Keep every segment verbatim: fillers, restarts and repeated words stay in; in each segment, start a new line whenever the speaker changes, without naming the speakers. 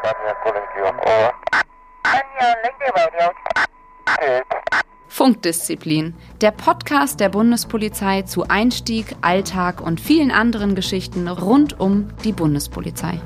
Funkdisziplin, der Podcast der Bundespolizei zu Einstieg, Alltag und vielen anderen Geschichten rund um die Bundespolizei.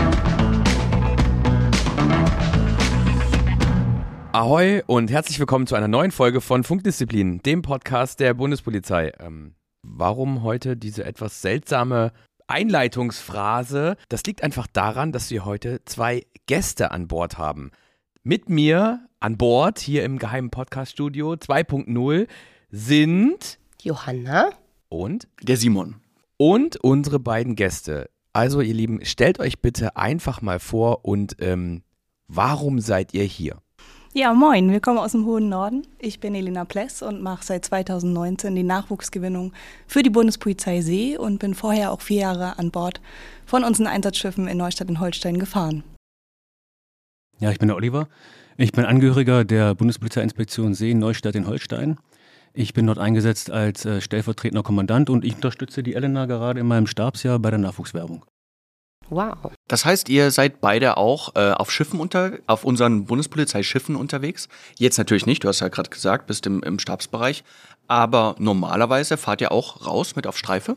Ahoi und herzlich willkommen zu einer neuen Folge von Funkdisziplin, dem Podcast der Bundespolizei. Ähm, warum heute diese etwas seltsame Einleitungsphrase? Das liegt einfach daran, dass wir heute zwei Gäste an Bord haben. Mit mir an Bord hier im geheimen Podcast-Studio zwei Punkt null sind
Johanna
und
der Simon.
Und unsere beiden Gäste. Also ihr Lieben, stellt euch bitte einfach mal vor und ähm, warum seid ihr hier?
Ja, moin, wir kommen aus dem hohen Norden. Ich bin Elena Pless und mache seit zweitausendneunzehn die Nachwuchsgewinnung für die Bundespolizei See und bin vorher auch vier Jahre an Bord von unseren Einsatzschiffen in Neustadt in Holstein gefahren.
Ja, ich bin der Oliver. Ich bin Angehöriger der Bundespolizeiinspektion See Neustadt in Holstein. Ich bin dort eingesetzt als äh, stellvertretender Kommandant und ich unterstütze die Elena gerade in meinem Stabsjahr bei der Nachwuchswerbung.
Wow.
Das heißt, ihr seid beide auch äh, auf Schiffen unter, auf unseren Bundespolizeischiffen unterwegs. Jetzt natürlich nicht, du hast ja gerade gesagt, bist im, im Stabsbereich. Aber normalerweise fahrt ihr auch raus mit auf Streife?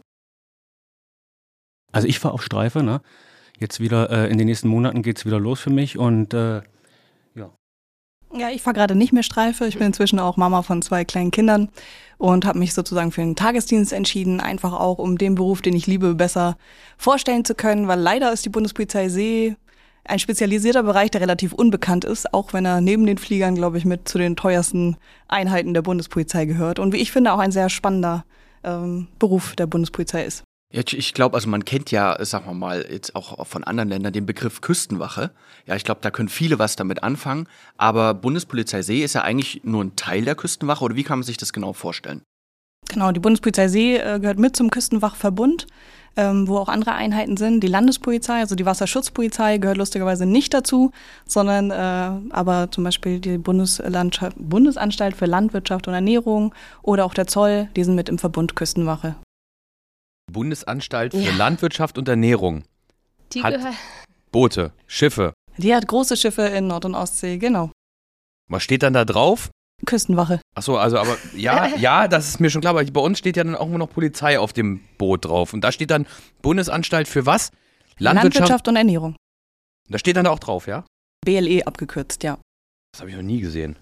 Also ich fahre auf Streife, ne? Jetzt wieder, äh, in den nächsten Monaten geht's wieder los für mich und äh, ja.
Ja, ich fahre gerade nicht mehr Streife. Ich bin inzwischen auch Mama von zwei kleinen Kindern und habe mich sozusagen für den Tagesdienst entschieden, einfach auch, um den Beruf, den ich liebe, besser vorstellen zu können, weil leider ist die Bundespolizei See ein spezialisierter Bereich, der relativ unbekannt ist, auch wenn er neben den Fliegern, glaube ich, mit zu den teuersten Einheiten der Bundespolizei gehört und wie ich finde auch ein sehr spannender ähm, Beruf der Bundespolizei ist.
Ja, ich glaube, also man kennt ja, sagen wir mal, jetzt auch von anderen Ländern den Begriff Küstenwache. Ja, ich glaube, da können viele was damit anfangen. Aber Bundespolizei See ist ja eigentlich nur ein Teil der Küstenwache, oder wie kann man sich das genau vorstellen?
Genau, die Bundespolizei See äh, gehört mit zum Küstenwachverbund, ähm, wo auch andere Einheiten sind. Die Landespolizei, also die Wasserschutzpolizei, gehört lustigerweise nicht dazu, sondern äh, aber zum Beispiel die Bundeslandschaft, Bundesanstalt für Landwirtschaft und Ernährung oder auch der Zoll, die sind mit im Verbund Küstenwache.
Bundesanstalt für
Ja.
Landwirtschaft und Ernährung.
Die
Hat
gehört.
Boote, Schiffe.
Die hat große Schiffe in Nord- und Ostsee, genau.
Was steht dann da drauf?
Küstenwache.
Achso, also aber ja, ja, das ist mir schon klar, aber bei uns steht ja dann auch immer noch Polizei auf dem Boot drauf. Und da steht dann Bundesanstalt für was? Landwirtschaft.
Landwirtschaft und Ernährung.
Da steht dann da auch drauf, ja?
B L E abgekürzt, ja.
Das habe ich noch nie gesehen.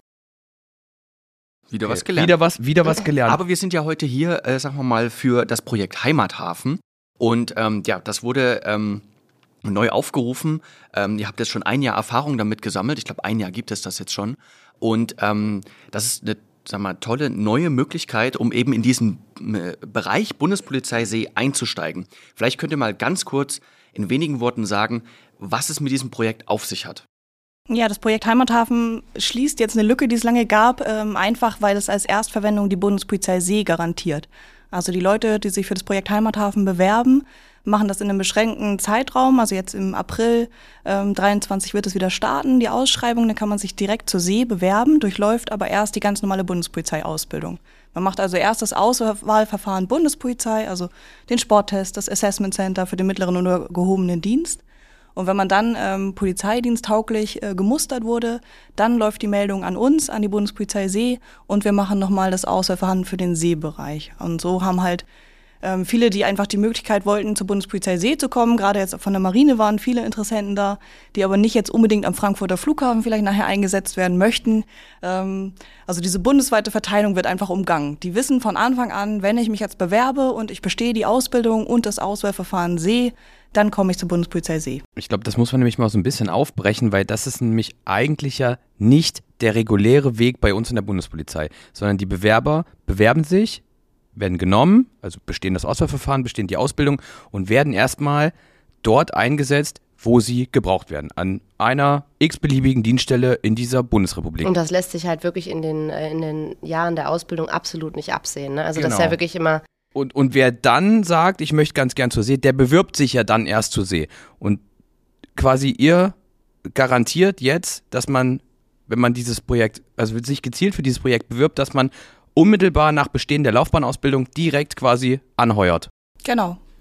Wieder
Okay.
was gelernt.
Wieder was, wieder was gelernt.
Aber wir sind ja heute hier, äh, sagen wir mal, für das Projekt Heimathafen. Und ähm, ja, das wurde ähm, neu aufgerufen. Ähm, ihr habt jetzt schon ein Jahr Erfahrung damit gesammelt. Ich glaube, ein Jahr gibt es das jetzt schon. Und ähm, das ist eine, sagen wir mal, tolle neue Möglichkeit, um eben in diesen äh, Bereich Bundespolizei See einzusteigen. Vielleicht könnt ihr mal ganz kurz in wenigen Worten sagen, was es mit diesem Projekt auf sich hat.
Ja, das Projekt Heimathafen schließt jetzt eine Lücke, die es lange gab, ähm, einfach weil es als Erstverwendung die Bundespolizei See garantiert. Also die Leute, die sich für das Projekt Heimathafen bewerben, machen das in einem beschränkten Zeitraum. Also jetzt im April ähm, dreiundzwanzig wird es wieder starten, die Ausschreibung. Dann kann man sich direkt zur See bewerben, durchläuft aber erst die ganz normale Bundespolizei-Ausbildung. Man macht also erst das Auswahlverfahren Bundespolizei, also den Sporttest, das Assessment Center für den mittleren und gehobenen Dienst. Und wenn man dann ähm, polizeidiensttauglich äh, gemustert wurde, dann läuft die Meldung an uns, an die Bundespolizei See und wir machen nochmal das Auswahlverfahren für den Seebereich. Und so haben halt ähm, viele, die einfach die Möglichkeit wollten, zur Bundespolizei See zu kommen, gerade jetzt von der Marine waren viele Interessenten da, die aber nicht jetzt unbedingt am Frankfurter Flughafen vielleicht nachher eingesetzt werden möchten. Ähm, also diese bundesweite Verteilung wird einfach umgangen. Die wissen von Anfang an, wenn ich mich jetzt bewerbe und ich bestehe die Ausbildung und das Auswahlverfahren See, dann komme ich zur Bundespolizei See.
Ich glaube, das muss man nämlich mal so ein bisschen aufbrechen, weil das ist nämlich eigentlich ja nicht der reguläre Weg bei uns in der Bundespolizei, sondern die Bewerber bewerben sich, werden genommen, also bestehen das Auswahlverfahren, bestehen die Ausbildung und werden erstmal dort eingesetzt, wo sie gebraucht werden, an einer x-beliebigen Dienststelle in dieser Bundesrepublik.
Und das lässt sich halt wirklich in den, äh, in den Jahren der Ausbildung absolut nicht absehen. Ne? Also das ist
Genau.
ja wirklich immer...
Und, und wer dann sagt, ich möchte ganz gern zur See, der bewirbt sich ja dann erst zur See. Und quasi ihr garantiert jetzt, dass man, wenn man dieses Projekt, also sich gezielt für dieses Projekt bewirbt, dass man unmittelbar nach Bestehen der Laufbahnausbildung direkt quasi anheuert.
Genau.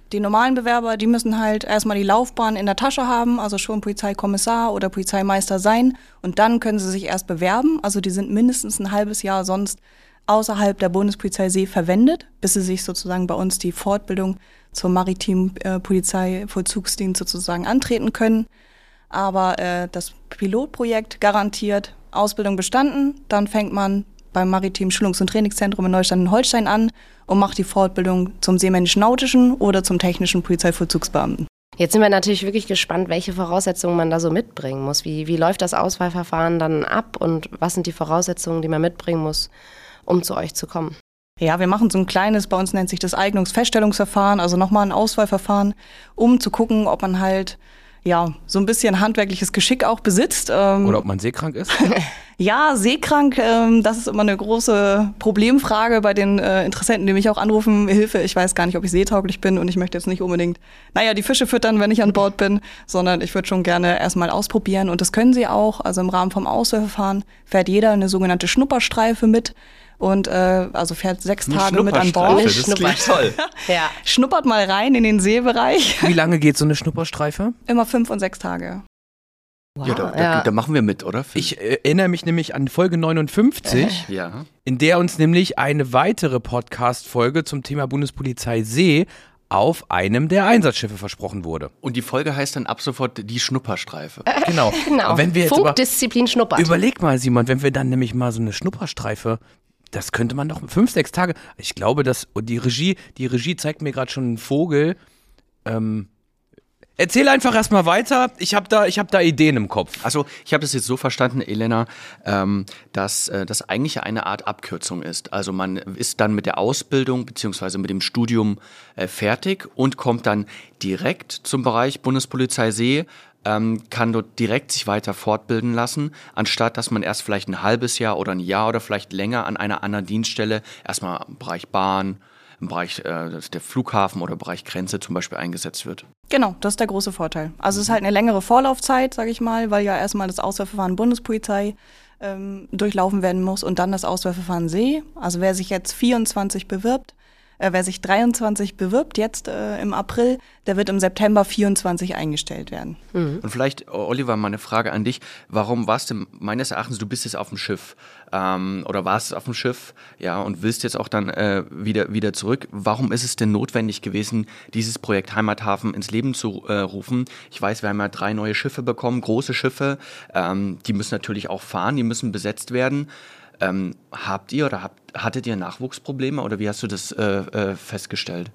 Die normalen Bewerber, die müssen halt erstmal die Laufbahn in der Tasche haben, also schon Polizeikommissar oder Polizeimeister sein und dann können sie sich erst bewerben. Also die sind mindestens ein halbes Jahr sonst außerhalb der Bundespolizei See verwendet, bis sie sich sozusagen bei uns die Fortbildung zum maritimen äh, Polizeivollzugsdienst sozusagen antreten können. Aber äh, das Pilotprojekt garantiert Ausbildung bestanden, dann fängt man beim Maritimen Schulungs- und Trainingszentrum in Neustadt in Holstein an und macht die Fortbildung zum seemännisch-nautischen oder zum technischen Polizeivollzugsbeamten.
Jetzt sind wir natürlich wirklich gespannt, welche Voraussetzungen man da so mitbringen muss. Wie, wie läuft das Auswahlverfahren dann ab und was sind die Voraussetzungen, die man mitbringen muss, um zu euch zu kommen?
Ja, wir machen so ein kleines, bei uns nennt sich das Eignungsfeststellungsverfahren, also nochmal ein Auswahlverfahren, um zu gucken, ob man halt ja so ein bisschen handwerkliches Geschick auch besitzt.
Oder ob man seekrank ist?
Ja, seekrank, ähm, das ist immer eine große Problemfrage bei den äh, Interessenten, die mich auch anrufen. Hilfe, ich weiß gar nicht, ob ich seetauglich bin und ich möchte jetzt nicht unbedingt, naja, die Fische füttern, wenn ich an Bord bin, sondern ich würde schon gerne erstmal ausprobieren und das können sie auch. Also im Rahmen vom Auswahlverfahren fährt jeder eine sogenannte Schnupperstreife mit. Und äh, also fährt sechs Tage mit an Bord.
Das klingt toll.
Ja.
Schnuppert mal rein in den Seebereich.
Wie lange geht so eine Schnupperstreife?
Immer fünf und sechs Tage.
Wow,
Ja, da, da,
ja.
da machen wir mit, oder?
Ich äh, erinnere mich nämlich an Folge neunundfünfzig,
Ja.
in der uns nämlich eine weitere Podcast-Folge zum Thema Bundespolizei See auf einem der Einsatzschiffe versprochen wurde.
Und die Folge heißt dann ab sofort die Schnupperstreife.
Genau.
Genau.
Und wenn wir jetzt über,
Funkdisziplin schnuppert.
überleg mal, Simon, wenn wir dann nämlich mal so eine Schnupperstreife, das könnte man doch fünf, sechs Tage. Ich glaube, dass und die Regie, die Regie zeigt mir gerade schon einen Vogel. Ähm, erzähl einfach erstmal weiter. Ich habe da, ich hab da Ideen im Kopf.
Also ich habe das jetzt so verstanden, Elena, ähm, dass äh, das eigentlich eine Art Abkürzung ist. Also man ist dann mit der Ausbildung beziehungsweise mit dem Studium äh, fertig und kommt dann direkt zum Bereich Bundespolizei See, ähm, kann dort direkt sich weiter fortbilden lassen, anstatt dass man erst vielleicht ein halbes Jahr oder ein Jahr oder vielleicht länger an einer anderen Dienststelle, erstmal im Bereich Bahn, im Bereich äh, der Flughafen oder Bereich Grenze zum Beispiel eingesetzt wird.
Genau, das ist der große Vorteil. Also es ist halt eine längere Vorlaufzeit, sage ich mal, weil ja erstmal das Auswahlverfahren Bundespolizei ähm, durchlaufen werden muss und dann das Auswahlverfahren See. Also wer sich jetzt vierundzwanzig bewirbt, äh, wer sich dreiundzwanzig bewirbt, jetzt äh, im April, der wird im September vierundzwanzig eingestellt werden.
Mhm.
Und vielleicht, Oliver, mal eine Frage an dich. Warum warst du meines Erachtens, du bist jetzt auf dem Schiff ähm, oder warst auf dem Schiff, ja, und willst jetzt auch dann äh, wieder, wieder zurück. Warum ist es denn notwendig gewesen, dieses Projekt Heimathafen ins Leben zu äh, rufen? Ich weiß, wir haben ja drei neue Schiffe bekommen, große Schiffe. Ähm, die müssen natürlich auch fahren, die müssen besetzt werden. Ähm, habt ihr oder habt, hattet ihr Nachwuchsprobleme oder wie hast du das äh, äh, festgestellt?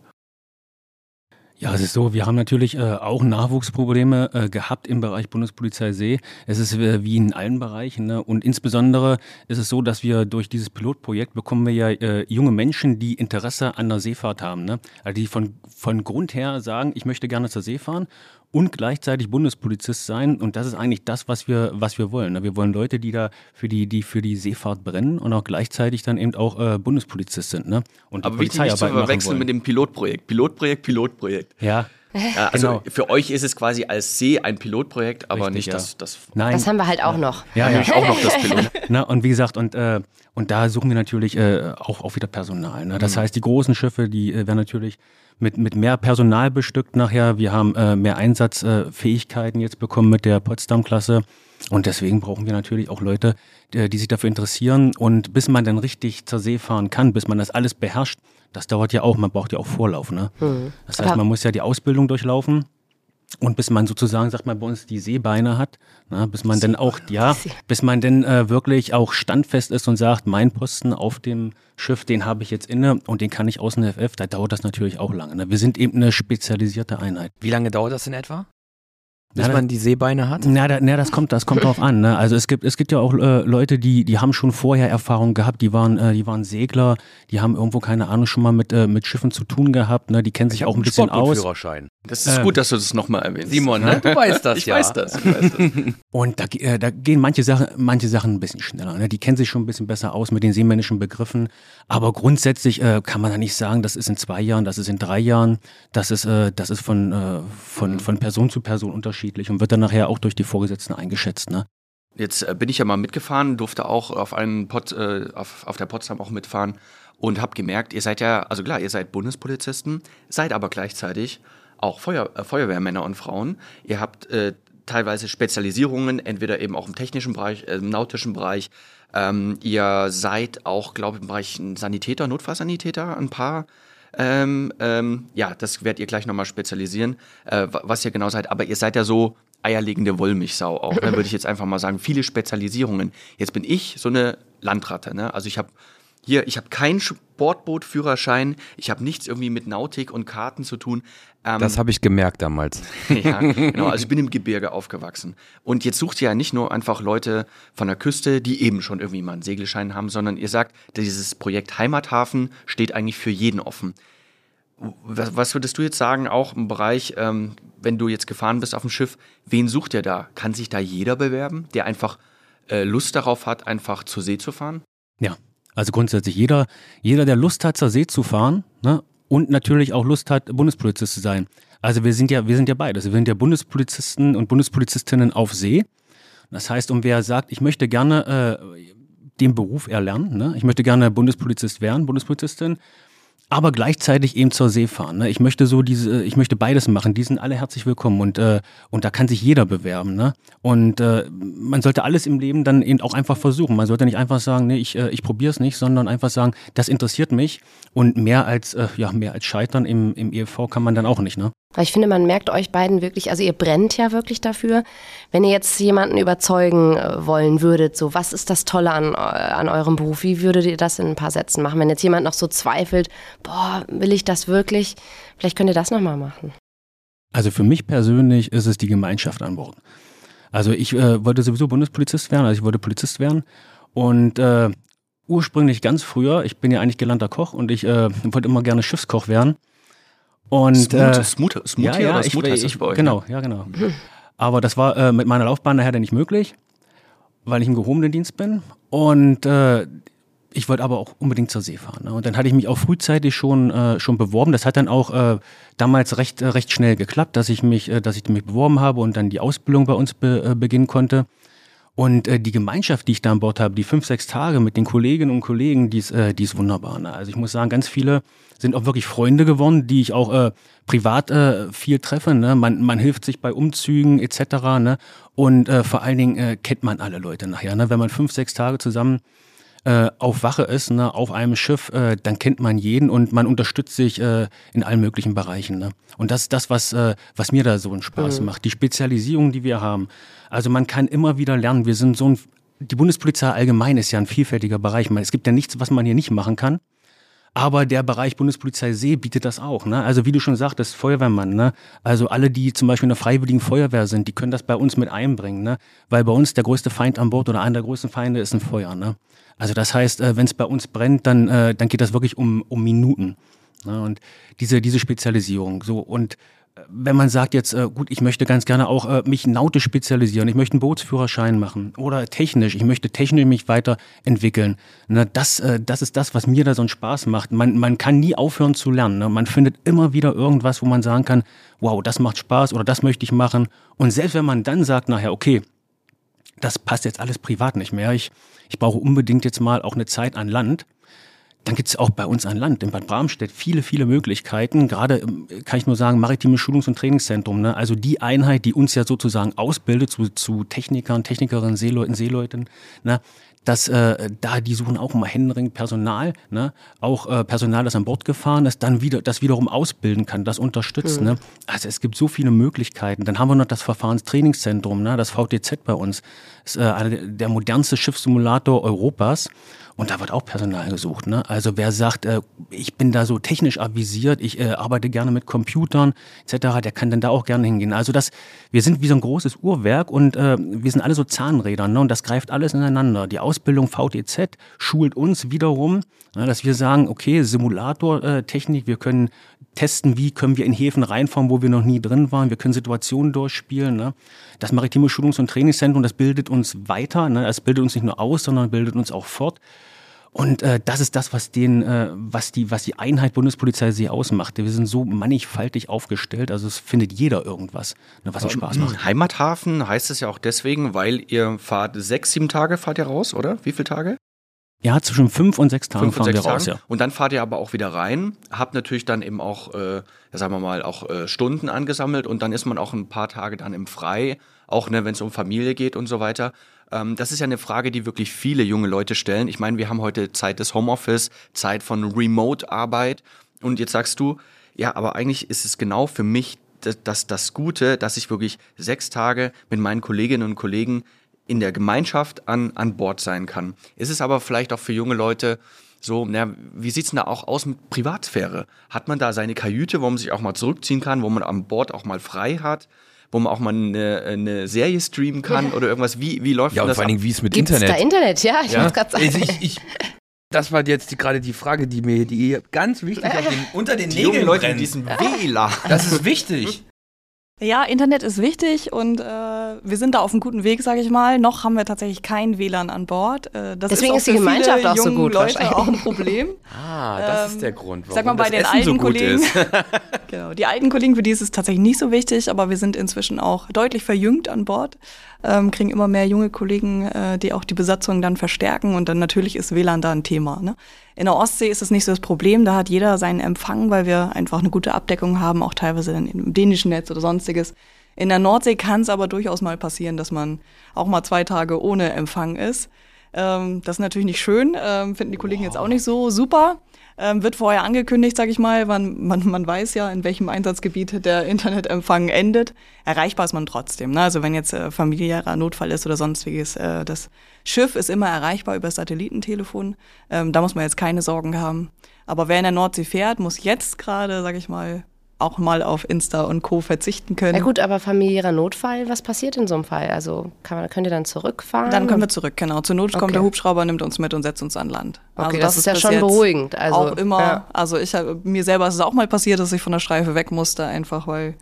Ja, es ist so, wir haben natürlich äh, auch Nachwuchsprobleme äh, gehabt im Bereich Bundespolizei See. Es ist äh, wie in allen Bereichen, ne? Und insbesondere ist es so, dass wir durch dieses Pilotprojekt bekommen wir ja äh, junge Menschen, die Interesse an der Seefahrt haben, ne? Also die von, von Grund her sagen, ich möchte gerne zur See fahren und gleichzeitig Bundespolizist sein. Und das ist eigentlich das, was wir, was wir wollen, ne? Wir wollen Leute, die da für die, die für die Seefahrt brennen und auch gleichzeitig dann eben auch äh, Bundespolizist sind, ne? Und die
Aber wichtig nicht zu
Polizeiarbeit machen
verwechseln
wollen.
mit dem Pilotprojekt. Pilotprojekt, Pilotprojekt.
Ja.
Ja, also
Genau.
für euch ist es quasi als See ein Pilotprojekt, aber
Richtig,
nicht
ja.
das, das
Nein.
Das haben wir halt auch noch.
Ja, ja.
auch noch das Pilot.
Na, und wie gesagt, und, äh, und da suchen wir natürlich äh, auch, auch wieder Personal. Ne? Das heißt, die großen Schiffe, die äh, werden natürlich mit, mit mehr Personal bestückt nachher. Wir haben äh, mehr Einsatzfähigkeiten äh, jetzt bekommen mit der Potsdam-Klasse. Und deswegen brauchen wir natürlich auch Leute, die, die sich dafür interessieren. Und bis man dann richtig zur See fahren kann, bis man das alles beherrscht, das dauert ja auch, man braucht ja auch Vorlauf. Ne?
Mhm.
Das heißt, man muss ja die Ausbildung durchlaufen. Und bis man sozusagen, sagt man bei uns, die Seebeine hat, na, bis man dann auch, ja, bis man dann äh, wirklich auch standfest ist und sagt, mein Posten auf dem Schiff, den habe ich jetzt inne und den kann ich aus dem F F, da dauert das natürlich auch lange. Ne? Wir sind eben eine spezialisierte Einheit.
Wie lange dauert das in etwa? Bis
Na,
man die Seebeine hat?
Na, da, na das kommt, das kommt drauf an. Ne? Also es gibt, es gibt ja auch äh, Leute, die, die haben schon vorher Erfahrung gehabt. Die waren, äh, die waren Segler, die haben irgendwo keine Ahnung schon mal mit, äh, mit Schiffen zu tun gehabt. Ne? Die kennen sich auch ein bisschen aus.
Sportbootführerschein.
Das ist
Ähm,
gut, dass du das nochmal erwähnst.
Simon, ne? Du weißt das
ich
ja.
weiß das, ich weiß das.
Und da, äh, da gehen manche Sachen, manche Sachen ein bisschen schneller. Ne? Die kennen sich schon ein bisschen besser aus mit den seemännischen Begriffen. Aber grundsätzlich äh, kann man da nicht sagen, das ist in zwei Jahren, das ist in drei Jahren. Das ist, äh, das ist von, äh, von, von Person zu Person unterschiedlich und wird dann nachher auch durch die Vorgesetzten eingeschätzt. Ne?
Jetzt äh, bin ich ja mal mitgefahren, durfte auch auf einen Pod, äh, auf, auf der Potsdam auch mitfahren. und habe gemerkt, ihr seid ja, also klar, ihr seid Bundespolizisten, seid aber gleichzeitig auch Feuer, äh, Feuerwehrmänner und Frauen. Ihr habt äh, teilweise Spezialisierungen, entweder eben auch im technischen Bereich, äh, im nautischen Bereich. Ähm, ihr seid auch, glaube ich, im Bereich Sanitäter, Notfallsanitäter, ein paar. Ähm, ähm, ja, das werdet ihr gleich nochmal spezialisieren, äh, was ihr genau seid. Aber ihr seid ja so eierlegende Wollmilchsau auch, ne, würde ich jetzt einfach mal sagen. Viele Spezialisierungen. Jetzt bin ich so eine Landratte, ne? Also ich habe hier, ich habe keinen Sportbootführerschein, ich habe nichts irgendwie mit Nautik und Karten zu tun. Ähm,
Das habe ich gemerkt damals.
ja, genau, also ich bin im Gebirge aufgewachsen. Und jetzt sucht ihr ja nicht nur einfach Leute von der Küste, die eben schon irgendwie mal einen Segelschein haben, sondern ihr sagt, dieses Projekt Heimathafen steht eigentlich für jeden offen. Was, was würdest du jetzt sagen, auch im Bereich, ähm, wenn du jetzt gefahren bist auf dem Schiff, wen sucht ihr da? Kann sich da jeder bewerben, der einfach äh, Lust darauf hat, einfach zur See zu fahren?
Ja, also grundsätzlich jeder, jeder, der Lust hat, zur See zu fahren, ne, und natürlich auch Lust hat, Bundespolizist zu sein. Also wir sind ja, wir sind ja beides. Wir sind ja Bundespolizisten und Bundespolizistinnen auf See. Das heißt, um wer sagt, ich möchte gerne äh, den Beruf erlernen, ne? Ich möchte gerne Bundespolizist werden, Bundespolizistin, aber gleichzeitig eben zur See fahren. Ne? Ich möchte so diese, ich möchte beides machen. Die sind alle herzlich willkommen und äh, und da kann sich jeder bewerben. Ne? Und äh, man sollte alles im Leben dann eben auch einfach versuchen. Man sollte nicht einfach sagen, nee, ich äh, ich probiere es nicht, sondern einfach sagen, das interessiert mich. Und mehr als äh, ja mehr als Scheitern im im E E V kann man dann auch nicht. Ne?
Ich finde, man merkt euch beiden wirklich, also ihr brennt ja wirklich dafür. Wenn ihr jetzt jemanden überzeugen wollen würdet, so was ist das Tolle an, an eurem Beruf? Wie würdet ihr das in ein paar Sätzen machen? Wenn jetzt jemand noch so zweifelt, boah, will ich das wirklich? Vielleicht könnt ihr das nochmal machen.
Also für mich persönlich ist es die Gemeinschaft an Bord. Also ich äh, wollte sowieso Bundespolizist werden, also ich wollte Polizist werden und äh, ursprünglich ganz früher, ich bin ja eigentlich gelernter Koch und ich äh, wollte immer gerne Schiffskoch werden. Und,
Smooth,
äh,
Smooth, Smooth
ja, ja,
oder
ich,
Smooth heißt
ich,
das bei euch?
Genau, ja, genau. Aber das war äh, mit meiner Laufbahn daher dann nicht möglich, weil ich im gehobenen Dienst bin. Und äh, ich wollte aber auch unbedingt zur See fahren. Ne? Und dann hatte ich mich auch frühzeitig schon äh, schon beworben. Das hat dann auch äh, damals recht äh, recht schnell geklappt, dass ich mich, äh, dass ich mich beworben habe und dann die Ausbildung bei uns be, äh, beginnen konnte. Und äh, die Gemeinschaft, die ich da an Bord habe, die fünf, sechs Tage mit den Kolleginnen und Kollegen, die ist, äh, die ist wunderbar. Ne? Also ich muss sagen, ganz viele sind auch wirklich Freunde geworden, die ich auch äh, privat äh, viel treffe. Ne? Man, man hilft sich bei Umzügen et cetera. Ne? Und äh, vor allen Dingen äh, kennt man alle Leute nachher. Ne? Wenn man fünf, sechs Tage zusammen äh, auf Wache ist, ne? auf einem Schiff, äh, dann kennt man jeden und man unterstützt sich äh, in allen möglichen Bereichen. Ne? Und das ist das, was, äh, was mir da so einen Spaß mhm. macht. Die Spezialisierung, die wir haben. Also man kann immer wieder lernen. Wir sind so ein, die Bundespolizei allgemein ist ja ein vielfältiger Bereich. Es gibt ja nichts, was man hier nicht machen kann. Aber der Bereich Bundespolizei See bietet das auch. Ne? Also wie du schon sagtest, Feuerwehrmann. Ne? Also alle, die zum Beispiel in der Freiwilligen Feuerwehr sind, die können das bei uns mit einbringen. Ne? Weil bei uns der größte Feind an Bord oder einer der größten Feinde ist ein Feuer. Ne? Also das heißt, wenn es bei uns brennt, dann, äh, dann geht das wirklich um, um Minuten. Ne? Und diese, diese Spezialisierung. So und wenn man sagt jetzt, äh, gut, ich möchte ganz gerne auch äh, mich nautisch spezialisieren, ich möchte einen Bootsführerschein machen oder technisch, ich möchte technisch mich weiterentwickeln. Na, das, äh, das ist das, was mir da so einen Spaß macht. Man, man kann nie aufhören zu lernen. Ne? Man findet immer wieder irgendwas, wo man sagen kann, wow, das macht Spaß oder das möchte ich machen. Und selbst wenn man dann sagt nachher, okay, das passt jetzt alles privat nicht mehr, ich, ich brauche unbedingt jetzt mal auch eine Zeit an Land, dann gibt es auch bei uns an Land, in Bad Bramstedt, viele, viele Möglichkeiten. Gerade kann ich nur sagen, maritimes Schulungs- und Trainingszentrum. Ne? Also die Einheit, die uns ja sozusagen ausbildet zu, zu Technikern, Technikerinnen, Seeleuten, Seeleuten. Ne? Das, äh, da, die suchen auch immer händeringend Personal. Ne? Auch äh, Personal, das an Bord gefahren ist, dann wieder, das wiederum ausbilden kann, das unterstützt. Mhm. Ne? Also es gibt so viele Möglichkeiten. Dann haben wir noch das Verfahrenstrainingszentrum, ne? Das V T Z bei uns. Das ist äh, einer der, der modernste Schiffssimulator Europas. Und da wird auch Personal gesucht. Ne? Also wer sagt, äh, ich bin da so technisch avisiert, ich äh, arbeite gerne mit Computern et cetera, der kann dann da auch gerne hingehen. Also das, wir sind wie so ein großes Uhrwerk und äh, wir sind alle so Zahnräder. Ne? Und das greift alles ineinander. Die Ausbildung V T Z schult uns wiederum, ne, dass wir sagen, okay, Simulatortechnik, wir können testen, wie können wir in Häfen reinfahren, wo wir noch nie drin waren. Wir können Situationen durchspielen. Ne? Das maritime Schulungs- und Trainingszentrum, das bildet uns weiter. Ne? Es bildet uns nicht nur aus, sondern bildet uns auch fort. Und äh, das ist das, was den, äh, was die, was die Einheit Bundespolizei See ausmacht. Wir sind so mannigfaltig aufgestellt, also es findet jeder irgendwas, ne, was uns Spaß macht.
Heimathafen heißt es ja auch deswegen, weil ihr fahrt sechs, sieben Tage fahrt ihr raus, oder? Wie viele Tage?
Ja, zwischen fünf und sechs Tagen
Fünf und
fahren
sechs
wir raus,
Tagen.
ja.
Und dann fahrt ihr aber auch wieder rein, habt natürlich dann eben auch, äh, ja, sagen wir mal, auch äh, Stunden angesammelt und dann ist man auch ein paar Tage dann im Frei, auch ne, wenn es um Familie geht und so weiter. Ähm, das ist ja eine Frage, die wirklich viele junge Leute stellen. Ich meine, wir haben heute Zeit des Homeoffice, Zeit von Remote-Arbeit und jetzt sagst du, ja, aber eigentlich ist es genau für mich das, das, das Gute, dass ich wirklich sechs Tage mit meinen Kolleginnen und Kollegen in der Gemeinschaft an, an Bord sein kann. Ist es aber vielleicht auch für junge Leute so, na, wie sieht's denn da auch aus mit Privatsphäre? Hat man da seine Kajüte, wo man sich auch mal zurückziehen kann, wo man an Bord auch mal frei hat, wo man auch mal eine, eine Serie streamen kann ja. oder irgendwas? Wie, wie läuft
ja, und
das
vor allen Dingen,
ab?
wie es mit
Gibt's
Internet?
da Internet? Ja, ich
ja?
muss gerade sagen.
Also ich, ich, das war jetzt die, gerade die Frage, die mir die ganz wichtig auf den, unter den
Die
Nägeln
jungen Leute
brennt.
in diesem W L A N.
Das ist wichtig.
Ja, Internet ist wichtig und äh, wir sind da auf einem guten Weg, sage ich mal. Noch haben wir tatsächlich kein W L A N an Bord. Äh, das
Deswegen
ist,
ist die
auch für
Gemeinschaft
viele
auch so
jungen
gut
Leute
wahrscheinlich.
auch ein Problem.
Ah, das
Ähm,
ist der Grund, warum
sag mal, bei
das
den
Essen
alten
so gut
Kollegen,
ist.
Genau, die alten Kollegen, für die ist es tatsächlich nicht so wichtig, aber wir sind inzwischen auch deutlich verjüngt an Bord, ähm, kriegen immer mehr junge Kollegen, äh, die auch die Besatzung dann verstärken und dann natürlich ist W L A N da ein Thema. Ne? In der Ostsee ist das nicht so das Problem, da hat jeder seinen Empfang, weil wir einfach eine gute Abdeckung haben, auch teilweise dann im dänischen Netz oder sonstiges. In der Nordsee kann es aber durchaus mal passieren, dass man auch mal zwei Tage ohne Empfang ist. Ähm, das ist natürlich nicht schön, ähm, finden die Kollegen jetzt auch nicht so super. Ähm, wird vorher angekündigt, sage ich mal. Man, man, man weiß ja, in welchem Einsatzgebiet der Internetempfang endet. Erreichbar ist man trotzdem. Ne? Also wenn jetzt äh, familiärer Notfall ist oder sonstiges, äh, das Schiff ist immer erreichbar über Satellitentelefon. Ähm, da muss man jetzt keine Sorgen haben. Aber wer in der Nordsee fährt, muss jetzt gerade, sage ich mal, auch mal auf Insta und Co. verzichten können.
Ja gut, aber familiärer Notfall, was passiert in so einem Fall? Also kann man, könnt ihr dann zurückfahren?
Dann können wir zurück, genau. Zur Not kommt
Okay.
der Hubschrauber, nimmt uns mit und setzt uns an Land.
Okay,
Also
das, ist ja
bis
schon
jetzt
beruhigend. Also,
auch immer,
ja.
also ich hab, mir selber ist es auch mal passiert, dass ich von der Streife weg musste, einfach weil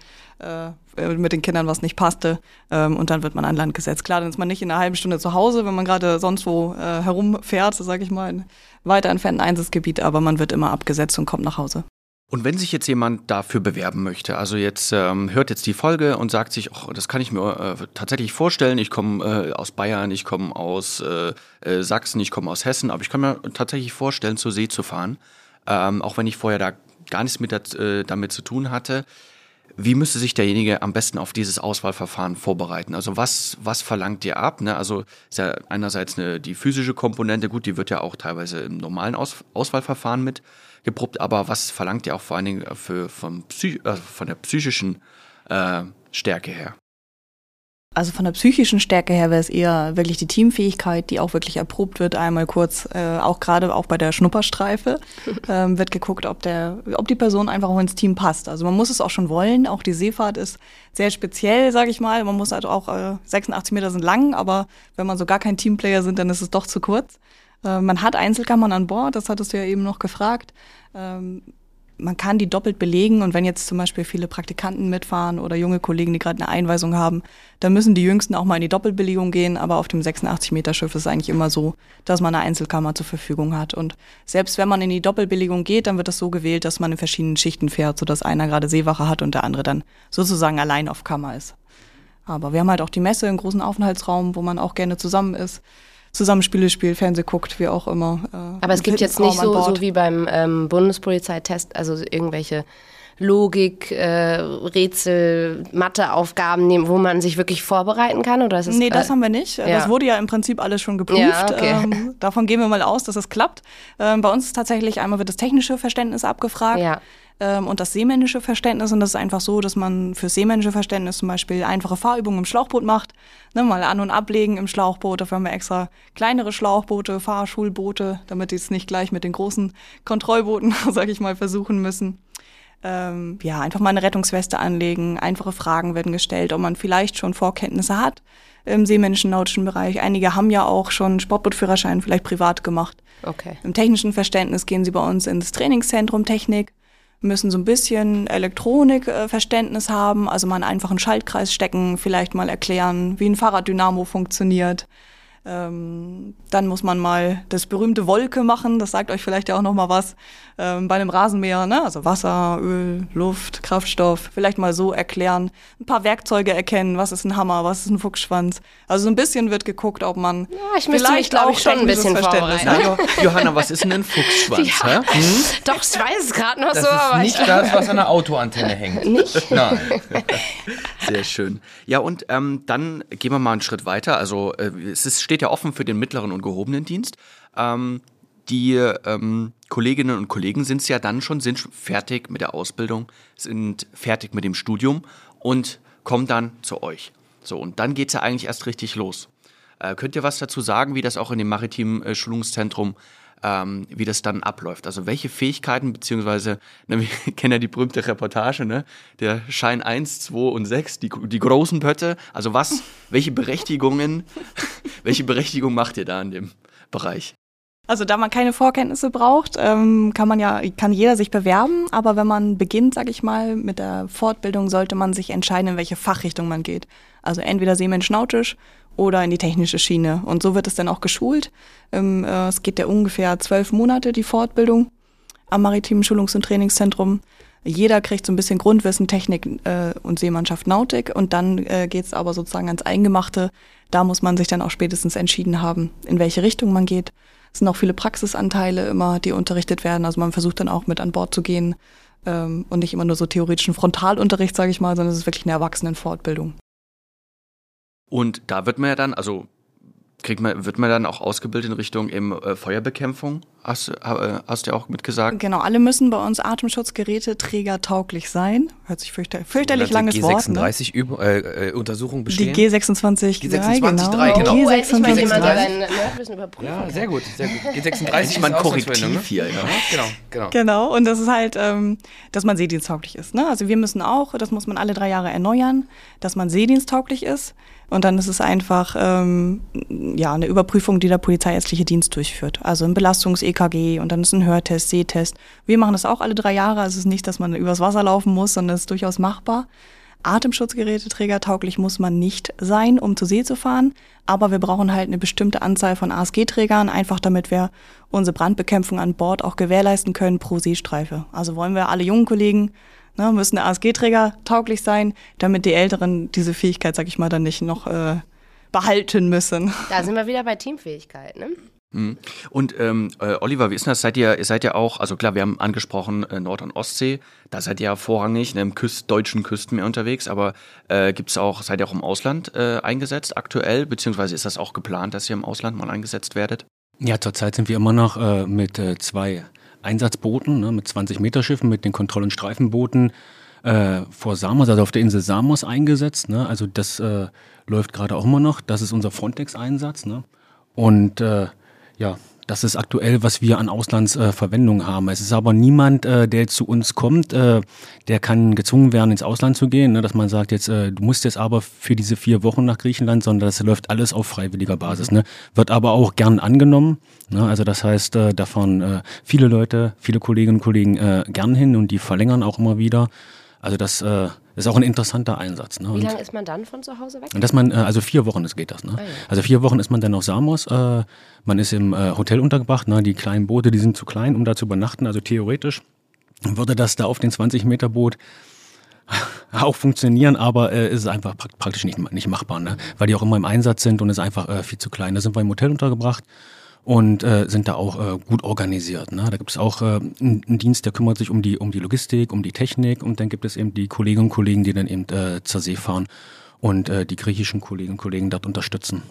äh, mit den Kindern was nicht passte. Ähm, und dann wird man an Land gesetzt. Klar, dann ist man nicht in einer halben Stunde zu Hause, wenn man gerade sonst wo äh, herumfährt, sage ich mal, in weiter entfernten Einsatzgebiet, aber man wird immer abgesetzt und kommt nach Hause.
Und wenn sich jetzt jemand dafür bewerben möchte, also jetzt ähm, hört jetzt die Folge und sagt sich, oh, das kann ich mir äh, tatsächlich vorstellen, ich komme äh, aus Bayern, ich komme aus äh, äh, Sachsen, ich komme aus Hessen, aber ich kann mir tatsächlich vorstellen, zur See zu fahren, ähm, auch wenn ich vorher da gar nichts mit dat, äh, damit zu tun hatte. Wie müsste sich derjenige am besten auf dieses Auswahlverfahren vorbereiten? Also was, was verlangt ihr ab? Ne? Also ist ja einerseits eine, die physische Komponente, gut, die wird ja auch teilweise im normalen Aus, Auswahlverfahren mit geprobt, aber was verlangt ihr auch vor allen Dingen für, vom Psy- äh, von der psychischen äh, Stärke her?
Also von der psychischen Stärke her wäre es eher wirklich die Teamfähigkeit, die auch wirklich erprobt wird. Einmal kurz, äh, auch gerade auch bei der Schnupperstreife, ähm, wird geguckt, ob der, ob die Person einfach auch ins Team passt. Also man muss es auch schon wollen. Auch die Seefahrt ist sehr speziell, sage ich mal. Man muss halt auch, äh, sechsundachtzig Meter sind lang, aber wenn man so gar kein Teamplayer sind, dann ist es doch zu kurz. Äh, man hat Einzelkammern an Bord, das hattest du ja eben noch gefragt. Ähm, Man kann die doppelt belegen und wenn jetzt zum Beispiel viele Praktikanten mitfahren oder junge Kollegen, die gerade eine Einweisung haben, dann müssen die Jüngsten auch mal in die Doppelbelegung gehen. Aber auf dem sechsundachtzig Meter Schiff ist es eigentlich immer so, dass man eine Einzelkammer zur Verfügung hat. Und selbst wenn man in die Doppelbelegung geht, dann wird das so gewählt, dass man in verschiedenen Schichten fährt, sodass einer gerade Seewache hat und der andere dann sozusagen allein auf Kammer ist. Aber wir haben halt auch die Messe, einen großen Aufenthaltsraum, wo man auch gerne zusammen ist. Zusammen Spiele spielt, Fernseh guckt, wie auch immer. Äh,
Aber es gibt jetzt nicht so, so wie beim ähm, Bundespolizeitest, also irgendwelche Logik, äh, Rätsel, Matheaufgaben nehmen, wo man sich wirklich vorbereiten kann? Oder ist es,
nee, das
äh,
haben wir nicht.
ja.
Das wurde ja im Prinzip alles schon geprüft.
Ja, okay.
ähm, davon gehen wir mal aus, dass es klappt. Ähm, bei uns ist tatsächlich einmal wird das technische Verständnis abgefragt.
Ja.
Und das seemännische Verständnis, und das ist einfach so, dass man für seemännische Verständnis zum Beispiel einfache Fahrübungen im Schlauchboot macht, ne, mal an- und ablegen im Schlauchboot, dafür haben wir extra kleinere Schlauchboote, Fahrschulboote, damit die es nicht gleich mit den großen Kontrollbooten, sag ich mal, versuchen müssen. Ähm, ja, einfach mal eine Rettungsweste anlegen, einfache Fragen werden gestellt, ob man vielleicht schon Vorkenntnisse hat im seemännischen nautischen Bereich. Einige haben ja auch schon Sportbootführerschein vielleicht privat gemacht.
Okay.
Im technischen Verständnis gehen sie bei uns ins Trainingszentrum Technik, müssen so ein bisschen Elektronikverständnis haben, also mal einen einfachen Schaltkreis stecken, vielleicht mal erklären, wie ein Fahrraddynamo funktioniert. Ähm, dann muss man mal das berühmte Wolke machen, das sagt euch vielleicht ja auch noch mal was, ähm, bei einem Rasenmäher, ne? Also Wasser, Öl, Luft, Kraftstoff, vielleicht mal so erklären, ein paar Werkzeuge erkennen, was ist ein Hammer, was ist ein Fuchsschwanz. Also so ein bisschen wird geguckt, ob man
ja, ich müsste mich, glaube ich, schon ein bisschen vorbereiten.
Ja, Johanna, was ist denn ein Fuchsschwanz?
Ja.
Hä? Hm?
Doch, ich weiß es gerade noch
Das
so,
ist
aber
nicht
ich
das, was an der Autoantenne hängt.
nicht.
Nein.
Sehr schön. Ja, und ähm, dann gehen wir mal einen Schritt weiter. Also äh, es ist, steht ja offen für den mittleren und gehobenen Dienst. Ähm, die ähm, Kolleginnen und Kollegen sind es ja dann schon, sind fertig mit der Ausbildung, sind fertig mit dem Studium und kommen dann zu euch. So, und dann geht es ja eigentlich erst richtig los. Äh, könnt ihr was dazu sagen, wie das auch in dem maritimen äh, Schulungszentrum, ähm, wie das dann abläuft? Also welche Fähigkeiten, beziehungsweise, ne, wir kennen ja die berühmte Reportage, ne? Der Schein eins, zwei und sechs, die, die großen Pötte. Also was, welche Berechtigungen, welche Berechtigung macht ihr da in dem Bereich?
Also da man keine Vorkenntnisse braucht, ähm, kann man ja, kann jeder sich bewerben, aber wenn man beginnt, sag ich mal, mit der Fortbildung, sollte man sich entscheiden, in welche Fachrichtung man geht. Also entweder Seemensch-Nautisch oder in die technische Schiene. Und so wird es dann auch geschult. Ähm, äh, es geht ja ungefähr zwölf Monate, die Fortbildung am Maritimen Schulungs- und Trainingszentrum. Jeder kriegt so ein bisschen Grundwissen, Technik äh, und Seemannschaft Nautik. Und dann äh, geht es aber sozusagen ans Eingemachte. Da muss man sich dann auch spätestens entschieden haben, in welche Richtung man geht. Es sind auch viele Praxisanteile immer, die unterrichtet werden. Also man versucht dann auch mit an Bord zu gehen ähm, und nicht immer nur so theoretischen Frontalunterricht, sage ich mal, sondern es ist wirklich eine Erwachsenenfortbildung.
Und da wird man ja dann, also kriegt man, wird man dann auch ausgebildet in Richtung eben, äh, Feuerbekämpfung, hast, äh, hast du ja auch mitgesagt?
Genau, alle müssen bei uns Atemschutzgeräteträger tauglich sein. Hört sich fürchter, fürchterlich langes
G
Wort.
sechsunddreißig
Ne?
Üb- äh, äh, Untersuchung bestehen.
Die G sechsundzwanzig
G sechsundzwanzig drei,
genau.
genau.
Oh, endlich mal jemand, der
G sechsundzwanzig drei.
sein Nerdwissen überprüfen
Ja,
kann.
sehr gut, sehr gut. G sechsunddreißig
Endlich mal ein
ist Auslandsverwendung,
Korrektiv hier, ja.
Ja, genau, genau.
Genau, und das ist halt, ähm, dass man seediensttauglich ist. Ne? Also wir müssen auch, das muss man alle drei Jahre erneuern, dass man seediensttauglich ist. Und dann ist es einfach ähm, ja, eine Überprüfung, die der polizeiärztliche Dienst durchführt. Also ein Belastungs-E K G und dann ist ein Hörtest, Sehtest. Wir machen das auch alle drei Jahre. Also es ist nicht, dass man übers Wasser laufen muss, sondern es ist durchaus machbar. Atemschutzgeräteträger tauglich muss man nicht sein, um zur See zu fahren. Aber wir brauchen halt eine bestimmte Anzahl von A S G-Trägern, einfach damit wir unsere Brandbekämpfung an Bord auch gewährleisten können pro Seestreife. Also wollen wir alle jungen Kollegen, ne, müssen A S G-Träger tauglich sein, damit die Älteren diese Fähigkeit, sag ich mal, dann nicht noch äh, behalten müssen.
Da sind wir wieder bei Teamfähigkeit, ne?
Mhm. Und ähm, äh, Oliver, wie ist denn das? Seid ihr, ihr seid ja auch, also klar, wir haben angesprochen äh, Nord- und Ostsee, da seid ihr ja vorrangig ne, im Küst, deutschen Küstenmeer unterwegs, aber äh, gibt's auch, seid ihr auch im Ausland äh, eingesetzt aktuell, beziehungsweise ist das auch geplant, dass ihr im Ausland mal eingesetzt werdet?
Ja, zurzeit sind wir immer noch äh, mit äh, zwei Einsatzbooten, ne, mit zwanzig Meter Schiffen, mit den Kontroll- und Streifenbooten äh, vor Samos, also auf der Insel Samos eingesetzt. Ne? Also das äh, läuft gerade auch immer noch. Das ist unser Frontex-Einsatz. Ne? Und äh, ja, das ist aktuell, was wir an Auslandsverwendung äh, haben. Es ist aber niemand, äh, der zu uns kommt, äh, der kann gezwungen werden, ins Ausland zu gehen, ne? Dass man sagt, jetzt äh, du musst jetzt aber für diese vier Wochen nach Griechenland, sondern das läuft alles auf freiwilliger Basis. Ne? Wird aber auch gern angenommen. Ne? Also das heißt, äh, da fahren äh, viele Leute, viele Kolleginnen und Kollegen äh, gern hin und die verlängern auch immer wieder. Also das äh, ist auch ein interessanter Einsatz. Ne?
Wie
Und
lange ist man dann von zu Hause weg?
und dass man, äh, also vier Wochen das geht das. Ne?
Ah, ja.
Also vier Wochen ist man dann auf Samos. Äh, man ist im äh, Hotel untergebracht. Ne? Die kleinen Boote, die sind zu klein, um da zu übernachten. Also theoretisch würde das da auf den zwanzig Meter Boot auch funktionieren, aber äh, ist es einfach prak- praktisch nicht, nicht machbar, ne? Weil die auch immer im Einsatz sind und ist einfach äh, viel zu klein. Da sind wir im Hotel untergebracht und äh, sind da auch äh, gut organisiert. Ne? Da gibt es auch äh, einen, einen Dienst, der kümmert sich um die um die Logistik, um die Technik und dann gibt es eben die Kolleginnen und Kollegen, die dann eben äh, zur See fahren und äh, die griechischen Kolleginnen und Kollegen dort unterstützen.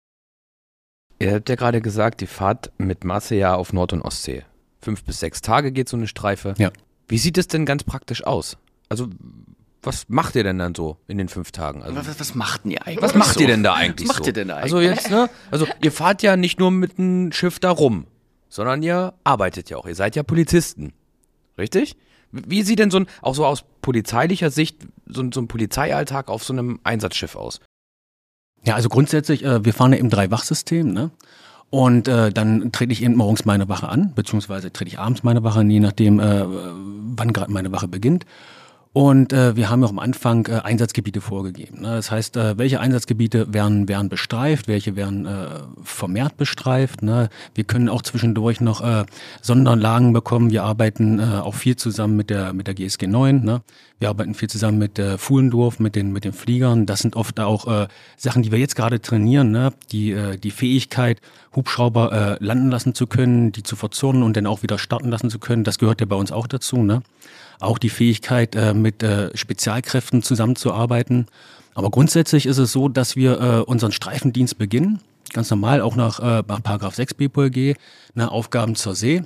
Ihr habt ja gerade gesagt, die Fahrt mit Masse ja auf Nord- und Ostsee. Fünf bis sechs Tage geht so eine Streife.
Ja.
Wie sieht es denn ganz praktisch aus? Also, was macht ihr denn dann so in den fünf Tagen? Also,
Was, was macht denn ihr eigentlich?
was macht
so?
ihr denn da eigentlich
Was macht
so?
ihr denn da eigentlich?
Also jetzt, ne? Also ihr fahrt ja nicht nur mit einem Schiff da rum, sondern ihr arbeitet ja auch. Ihr seid ja Polizisten. Richtig? Wie sieht denn so ein, auch so aus polizeilicher Sicht, so ein, so ein Polizeialltag auf so einem Einsatzschiff aus?
Ja, also grundsätzlich, äh, wir fahren ja im Drei-Wach-System, ne? Und äh, dann trete ich eben morgens meine Wache an, beziehungsweise trete ich abends meine Wache an, je nachdem, äh, wann gerade meine Wache beginnt. Und äh, wir haben auch am Anfang äh, Einsatzgebiete vorgegeben. Ne? Das heißt, äh, welche Einsatzgebiete werden, werden bestreift, welche werden äh, vermehrt bestreift. Ne? Wir können auch zwischendurch noch äh, Sonderlagen bekommen. Wir arbeiten äh, auch viel zusammen mit der mit der G S G neun. Ne? Wir arbeiten viel zusammen mit äh, Fuhlendorf, mit den mit den Fliegern. Das sind oft auch äh, Sachen, die wir jetzt gerade trainieren. Ne? Die äh, die Fähigkeit, Hubschrauber äh, landen lassen zu können, die zu verzurren und dann auch wieder starten lassen zu können. Das gehört ja bei uns auch dazu. Ne? Auch die Fähigkeit, äh, mit äh, Spezialkräften zusammenzuarbeiten. Aber grundsätzlich ist es so, dass wir äh, unseren Streifendienst beginnen, ganz normal, auch nach, äh, nach Paragraph sechs B P O L G, ne, Aufgaben zur See.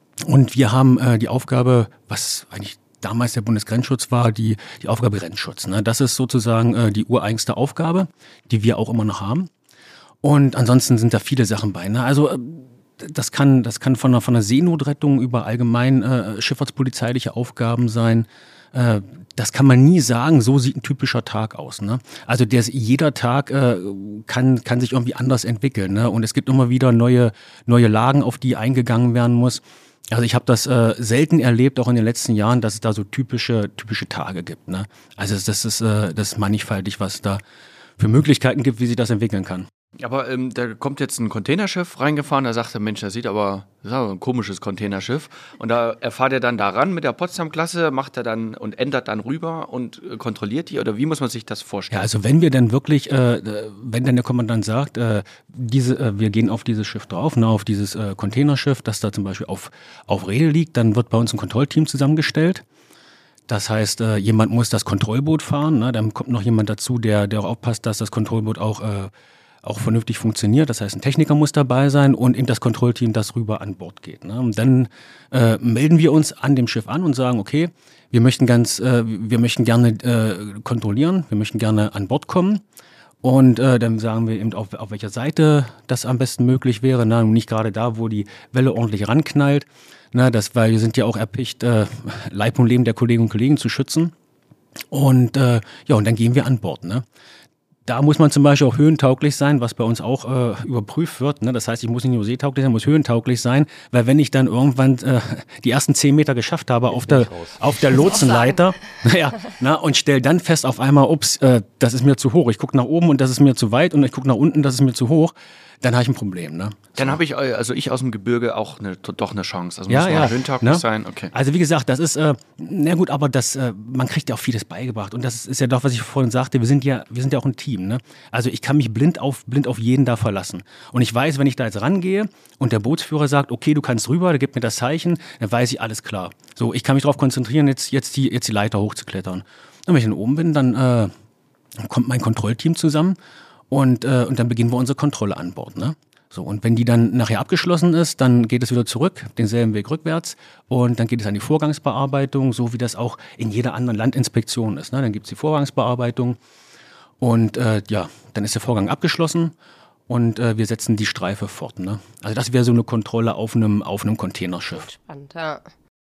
Und wir haben äh, die Aufgabe, was eigentlich damals der Bundesgrenzschutz war, die, die Aufgabe Grenzschutz. Ne? Das ist sozusagen äh, die ureigenste Aufgabe, die wir auch immer noch haben. Und ansonsten sind da viele Sachen bei. Ne? Also äh, Das kann, das kann von einer, von einer Seenotrettung über allgemein äh, schifffahrtspolizeiliche Aufgaben sein. Äh, das kann man nie sagen, so sieht ein typischer Tag aus. Ne? Also der, jeder Tag äh, kann, kann sich irgendwie anders entwickeln. Ne? Und es gibt immer wieder neue, neue Lagen, auf die eingegangen werden muss. Also ich habe das äh, selten erlebt, auch in den letzten Jahren, dass es da so typische, typische Tage gibt. Ne? Also das ist, äh, das ist mannigfaltig, was da für Möglichkeiten gibt, wie sich das entwickeln kann.
Aber ähm, da kommt jetzt ein Containerschiff reingefahren, da sagt der Mensch, das sieht aber, das ist aber ein komisches Containerschiff. Und da erfahrt er dann daran mit der Potsdam-Klasse, macht er dann und ändert dann rüber und äh, kontrolliert die? Oder wie muss man sich das vorstellen?
Ja, also wenn wir dann wirklich, äh, wenn dann der Kommandant sagt, äh, diese, äh, wir gehen auf dieses Schiff drauf, ne, auf dieses äh, Containerschiff, das da zum Beispiel auf, auf Rede liegt, dann wird bei uns ein Kontrollteam zusammengestellt. Das heißt, äh, jemand muss das Kontrollboot fahren, ne, dann kommt noch jemand dazu, der, der auch aufpasst, dass das Kontrollboot auch äh, auch vernünftig funktioniert. Das heißt, ein Techniker muss dabei sein und eben das Kontrollteam, das rüber an Bord geht. Ne? Und dann äh, melden wir uns an dem Schiff an und sagen, okay, wir möchten ganz, äh, wir möchten gerne äh, kontrollieren, wir möchten gerne an Bord kommen. Und äh, dann sagen wir eben, auf, auf welcher Seite das am besten möglich wäre. Ne? Und nicht gerade da, wo die Welle ordentlich ranknallt. Ne? Das, weil wir sind ja auch erpicht, äh, Leib und Leben der Kolleginnen und Kollegen zu schützen. Und äh, ja, und dann gehen wir an Bord. Ne? Da muss man zum Beispiel auch höhentauglich sein, was bei uns auch äh, überprüft wird. Ne? Das heißt, ich muss nicht nur seetauglich sein, muss höhentauglich sein, weil wenn ich dann irgendwann äh, die ersten zehn Meter geschafft habe auf der, auf der Lotsenleiter ja, na, und stelle dann fest auf einmal, ups, äh, das ist mir zu hoch. Ich gucke nach oben und das ist mir zu weit und ich gucke nach unten, das ist mir zu hoch. Dann habe ich ein Problem. Ne?
Dann habe ich, also ich aus dem Gebirge auch eine, doch eine Chance. Also
ja,
muss man
ja,
höhentauglich
ne?
sein. Okay.
Also wie gesagt, das ist, äh, na gut, aber das, äh, man kriegt ja auch vieles beigebracht. Und das ist ja doch, was ich vorhin sagte, wir sind ja, wir sind ja auch ein Team. Ne? Also ich kann mich blind auf, blind auf jeden da verlassen. Und ich weiß, wenn ich da jetzt rangehe und der Bootsführer sagt, okay, du kannst rüber, der gibt mir das Zeichen, dann weiß ich, alles klar. So, ich kann mich darauf konzentrieren, jetzt, jetzt, die, jetzt die Leiter hochzuklettern. Und wenn ich dann oben bin, dann äh, kommt mein Kontrollteam zusammen und, äh, und dann beginnen wir unsere Kontrolle an Bord. Ne? So, und wenn die dann nachher abgeschlossen ist, dann geht es wieder zurück, denselben Weg rückwärts und dann geht es an die Vorgangsbearbeitung, so wie das auch in jeder anderen Landinspektion ist. Ne? Dann gibt es die Vorgangsbearbeitung und äh, ja, dann ist der Vorgang abgeschlossen und äh, wir setzen die Streife fort. Ne? Also das wäre so eine Kontrolle auf einem, auf einem Containerschiff.
Spannend, ja.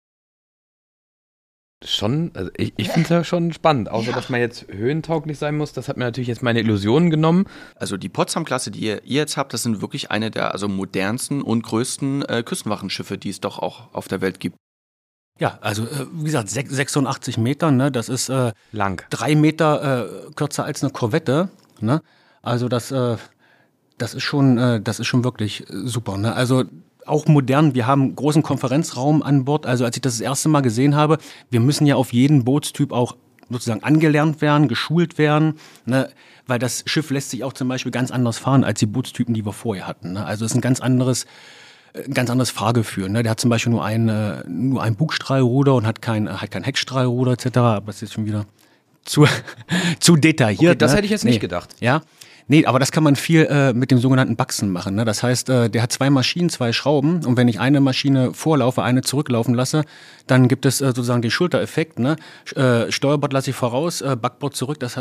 Schon, also ich, ich finde es ja schon spannend, außer ja. dass man jetzt höhentauglich sein muss. Das hat mir natürlich jetzt meine Illusionen genommen.
Also die Potsdam-Klasse, die ihr, ihr jetzt habt, das sind wirklich eine der also modernsten und größten äh, Küstenwachenschiffe, die es doch auch auf der Welt gibt.
Ja, also äh, wie gesagt, sechsundachtzig Meter, ne, das ist äh,
lang.
Drei Meter äh, kürzer als eine Korvette. Ne? Also das, äh, das ist schon, äh, das ist schon wirklich super. Ne? Also auch modern, wir haben einen großen Konferenzraum an Bord. Also als ich das das erste Mal gesehen habe, wir müssen ja auf jeden Bootstyp auch sozusagen angelernt werden, geschult werden, ne? Weil das Schiff lässt sich auch zum Beispiel ganz anders fahren als die Bootstypen, die wir vorher hatten. Ne? Also es ist ein ganz anderes, ein ganz anderes Fahrgefühl. Ne? Der hat zum Beispiel nur ein, äh, nur ein Bugstrahlruder und hat kein, hat kein Heckstrahlruder et cetera. Aber das ist schon wieder zu, zu detailliert.
Okay, das
ne?
hätte ich jetzt
nee.
nicht gedacht.
Ja. Nee, aber das kann man viel äh, mit dem sogenannten Baxen machen. Ne? Das heißt, äh, der hat zwei Maschinen, zwei Schrauben und wenn ich eine Maschine vorlaufe, eine zurücklaufen lasse, dann gibt es äh, sozusagen den Schultereffekt. Ne? Äh, Steuerbord lasse ich voraus, äh, Backbord zurück. Das heißt,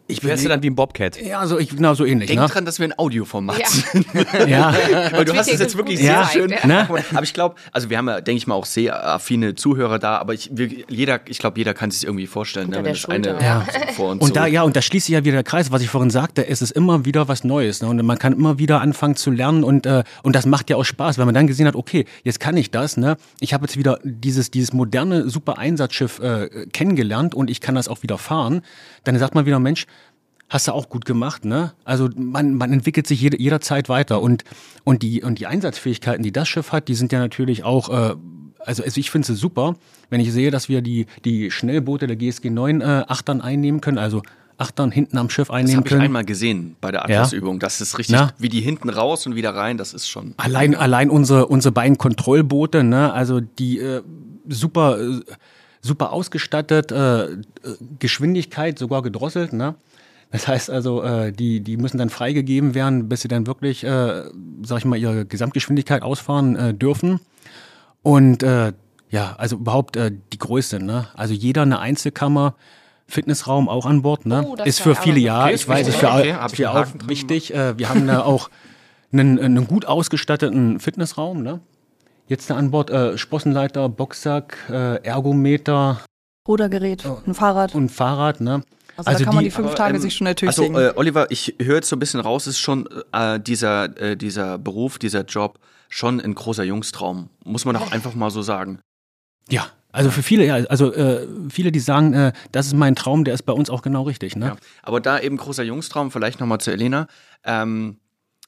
Ich
Wärst du dann wie ein Bobcat?
Ja, so, ich, genau, so ähnlich.
Denk
ne?
dran, dass wir ein Audioformat
Ja.
sind.
Ja.
Weil du hast es jetzt wirklich
Ja.
sehr schön.
Ja.
Ne?
Aber ich glaube, also wir haben ja, denke ich mal, auch sehr affine Zuhörer da, aber ich, wir, jeder, ich glaube, jeder kann sich irgendwie vorstellen, ne,
Unter
wenn
der
das eine
Schulter.
Ja.
so vor uns
Und
so.
da, ja, und da schließt sich ja wieder der Kreis, was ich vorhin sagte, es ist immer wieder was Neues. Ne? Und man kann immer wieder anfangen zu lernen und, äh, und das macht ja auch Spaß, weil man dann gesehen hat, okay, jetzt kann ich das, ne? Ich habe jetzt wieder dieses, dieses moderne, super Einsatzschiff äh, kennengelernt und ich kann das auch wieder fahren. Dann sagt man wieder, Mensch, hast du auch gut gemacht, ne? Also man, man entwickelt sich jede, jederzeit weiter und, und, die, und die Einsatzfähigkeiten, die das Schiff hat, die sind ja natürlich auch, äh, also, also ich finde es super, wenn ich sehe, dass wir die, die Schnellboote der G S G neun äh, Achtern einnehmen können, also Achtern hinten am Schiff
Das
einnehmen
habe ich
können.
einmal gesehen bei der Atlasübung. Das ist richtig,
Na?
wie die hinten raus und wieder rein, das ist schon.
Allein, allein unsere, unsere beiden Kontrollboote, ne? Also die äh, super, äh, super ausgestattet, äh, Geschwindigkeit sogar gedrosselt, ne? Das heißt also, äh, die, die müssen dann freigegeben werden, bis sie dann wirklich, äh, sag ich mal, ihre Gesamtgeschwindigkeit ausfahren äh, dürfen. Und äh, ja, also überhaupt äh, die Größe, ne? Also jeder eine Einzelkammer, Fitnessraum auch an Bord, ne?
Oh, das
ist
war
für viele
auch-
ja,
Okay,
ich weiß, ist
okay,
für,
okay,
auch-
hab
ist
ich
für
einen
auch
Haken dran
wichtig. Äh, wir haben da auch einen, einen gut ausgestatteten Fitnessraum, ne? Jetzt da an Bord äh, Sprossenleiter, Boxsack, äh, Ergometer
Rudergerät, ein Fahrrad.
und Fahrrad, ne?
Also, da kann man die fünf
Aber,
Tage
ähm,
sich schon
Also
ertüchtigen.
äh, Oliver, ich höre jetzt so ein bisschen raus, ist schon äh, dieser, äh, dieser Beruf, dieser Job schon ein großer Jungstraum. Muss man doch einfach mal so sagen.
Ja, also für viele, ja, also äh, viele, die sagen, äh, das ist mein Traum, der ist bei uns auch genau richtig, ne?
Ja. Aber da eben großer Jungstraum, vielleicht nochmal zu Elena. Ähm,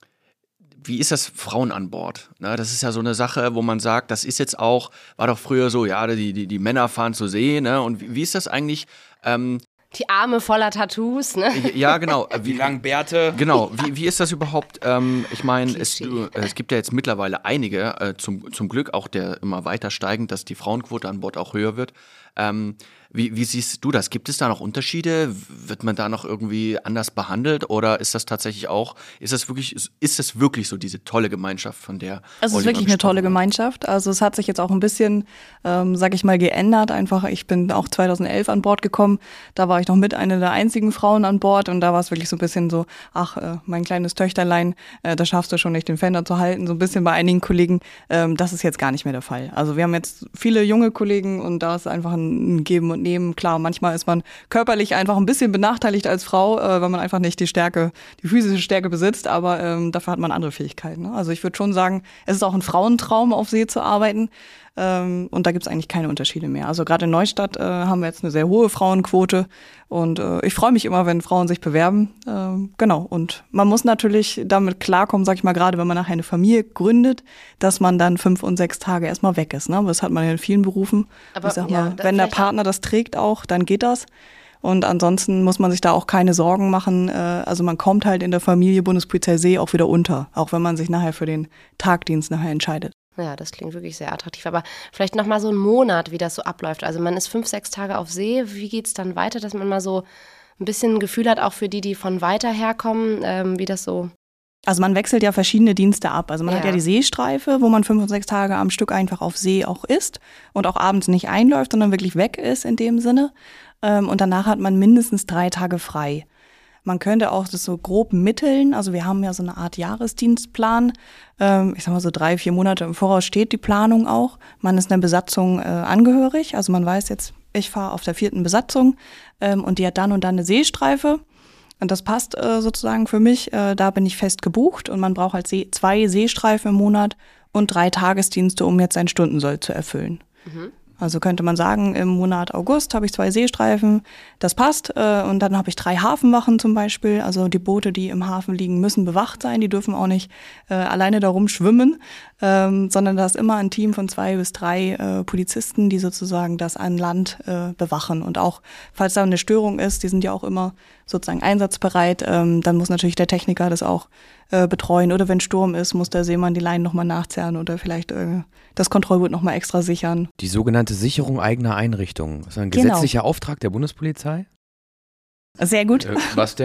wie ist das Frauen an Bord? Na, das ist ja so eine Sache, wo man sagt, das ist jetzt auch, war doch früher so, ja, die, die, die Männer fahren zur See, ne? Und wie, wie ist das eigentlich? Ähm,
Die Arme voller Tattoos, ne?
ja, genau. Äh,
Wie lang Bärte?
Genau, wie, wie ist das überhaupt? Ähm, ich meine, es,
Klischee.
äh, es gibt ja jetzt mittlerweile einige, äh, zum, zum Glück auch der immer weiter steigend, dass die Frauenquote an Bord auch höher wird. Ähm, wie, wie siehst du das? Gibt es da noch Unterschiede? Wird man da noch irgendwie anders behandelt? Oder ist das tatsächlich auch, ist das wirklich, ist das wirklich so diese tolle Gemeinschaft, von der
Es ist
Oliver
wirklich eine tolle
gesprochen hat?
Gemeinschaft. Also es hat sich jetzt auch ein bisschen, ähm, sag ich mal, geändert. Einfach, ich bin auch zweitausendelf an Bord gekommen. Da war ich noch mit einer der einzigen Frauen an Bord und da war es wirklich so ein bisschen so, ach, äh, mein kleines Töchterlein, äh, da schaffst du schon nicht, den Fender zu halten. So ein bisschen bei einigen Kollegen. Ähm, das ist jetzt gar nicht mehr der Fall. Also wir haben jetzt viele junge Kollegen und da ist einfach ein Geben und Nehmen. Klar, manchmal ist man körperlich einfach ein bisschen benachteiligt als Frau, äh, weil man einfach nicht die Stärke, die physische Stärke besitzt, aber ähm, dafür hat man andere Fähigkeiten. Ne? Also ich würde schon sagen, es ist auch ein Frauentraum, auf See zu arbeiten. Ähm, und da gibt es eigentlich keine Unterschiede mehr. Also gerade in Neustadt äh, haben wir jetzt eine sehr hohe Frauenquote und äh, ich freue mich immer, wenn Frauen sich bewerben. Ähm, genau, und man muss natürlich damit klarkommen, sag ich mal, gerade wenn man nachher eine Familie gründet, dass man dann fünf und sechs Tage erstmal weg ist. Ne? Aber das hat man ja in vielen Berufen.
Aber,
ich sag
ja,
mal,
da
wenn der
vielleicht
Partner das trägt auch, dann geht das. Und ansonsten muss man sich da auch keine Sorgen machen. Äh, Also man kommt halt in der Familie Bundespolizei See auch wieder unter, auch wenn man sich nachher für den Tagdienst nachher entscheidet.
Ja, das klingt wirklich sehr attraktiv. Aber vielleicht noch mal so einen Monat, wie das so abläuft. Also man ist fünf, sechs Tage auf See. Wie geht's dann weiter, dass man mal so ein bisschen ein Gefühl hat, auch für die, die von weiter herkommen, ähm, wie das so...
Also man wechselt ja verschiedene Dienste ab. Also man
Ja.
hat ja die Seestreife, wo man fünf und sechs Tage am Stück einfach auf See auch ist und auch abends nicht einläuft, sondern wirklich weg ist in dem Sinne. Ähm, Und danach hat man mindestens drei Tage frei. Man könnte auch das so grob mitteln. Also wir haben ja so eine Art Jahresdienstplan. Ähm, Ich sag mal so drei, vier Monate im Voraus steht die Planung auch. Man ist einer Besatzung äh, angehörig. Also man weiß jetzt, ich fahre auf der vierten Besatzung ähm, und die hat dann und dann eine Seestreife. Und das passt äh, sozusagen für mich. Äh, da bin ich fest gebucht und man braucht halt See- zwei Seestreifen im Monat und drei Tagesdienste, um jetzt seinen Stundensoll zu erfüllen. Also könnte man sagen, im Monat August habe ich zwei Seestreifen, das passt. Äh, und dann habe ich drei Hafenwachen zum Beispiel. Also die Boote, die im Hafen liegen, müssen bewacht sein. Die dürfen auch nicht äh, alleine darum schwimmen, ähm, sondern da ist immer ein Team von zwei bis drei äh, Polizisten, die sozusagen das an Land äh, bewachen. Und auch, falls da eine Störung ist, die sind ja auch immer sozusagen einsatzbereit, ähm, dann muss natürlich der Techniker das auch äh, betreuen. Oder wenn Sturm ist, muss der Seemann die Leinen nochmal nachzerren oder vielleicht äh, das Kontrollboot nochmal extra sichern.
Die sogenannte Sicherung eigener Einrichtungen. Das ist ein
Genau.
gesetzlicher Auftrag der Bundespolizei.
Sehr gut.
Äh, was denn?